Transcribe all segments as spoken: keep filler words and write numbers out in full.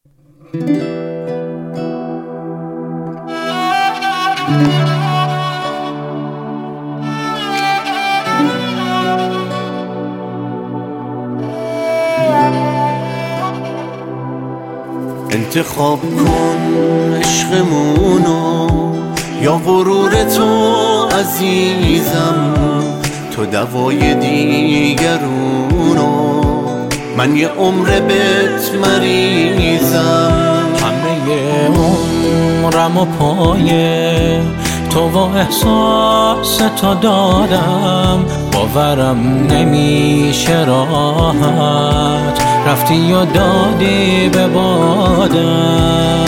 انتخاب کن عشقمونو یا غرور تو عزیزم، تو دوای دیگرونو، من یه عمر بهت مریضم. همه عمرم و پایه تو و احساس تو دادم، باورم نمیشه راحت رفتی و دادی به بادم.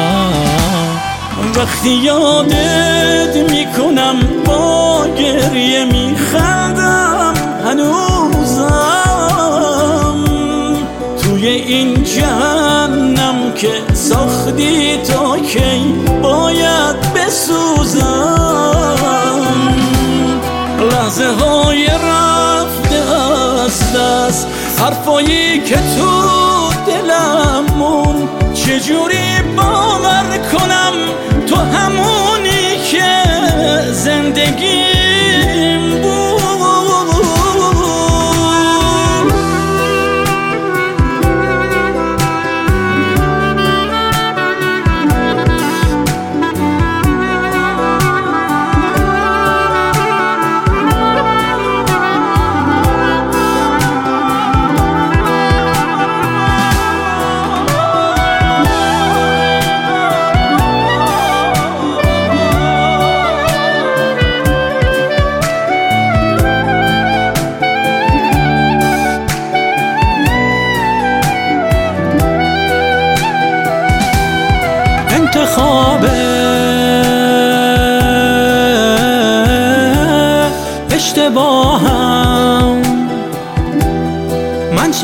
وقتی یادت میکنم با گریه میخندم هنوزم، توی این جهنم که ساختی تا کی باید بسوزم. لحظه های رفته از دست، حرفایی که تو دلمون، چجوری باور کنم تو همونی که زندگیم بود. انتخاب اشتباهم، من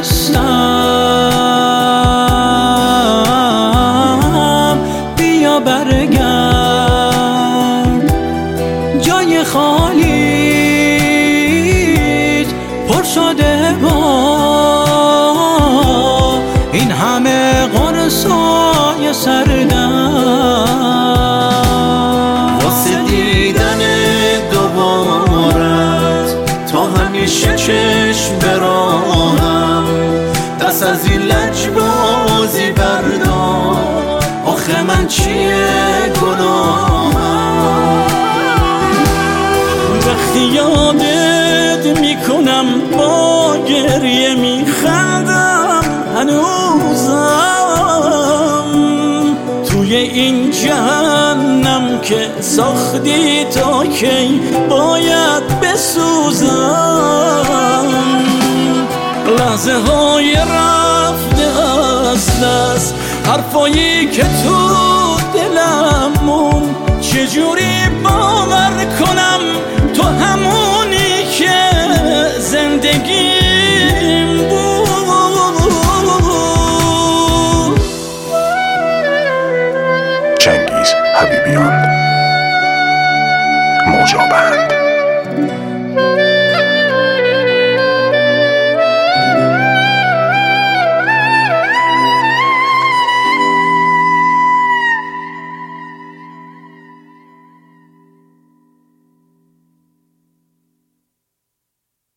شکستم، بیا برگرد، جای خالیت پر شده با این همه قرصای سردم. واسه دیدن دوبارت تا همیشه چشم براهم، دست از این لجبازی بردار، آخه من چیه گناهم. وقتی یادت میکنم با گریه میخندم هنوزم، توی این جهنم که ساختی تا کی باید بسوزم. لحظه های رفته از دست، حرفایی که تو دلمون، چجوری باور کنم تو همونی که زندگی